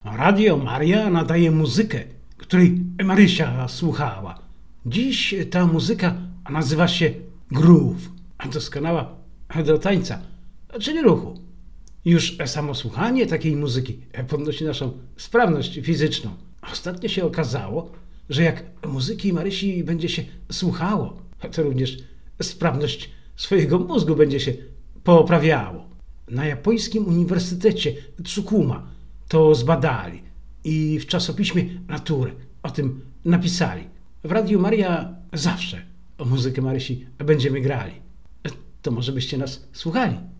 Radio Maria nadaje muzykę, której Marysia słuchała. Dziś ta muzyka nazywa się groove, doskonała do tańca, czyli ruchu. Już samo słuchanie takiej muzyki podnosi naszą sprawność fizyczną. Ostatnio się okazało, że jak muzyki Marysi będzie się słuchało, to również sprawność swojego mózgu będzie się poprawiało. Na japońskim Uniwersytecie Tsukuma to zbadali i w czasopiśmie Natury o tym napisali. W Radiu Maria zawsze o muzykę Marysi będziemy grali. To może byście nas słuchali.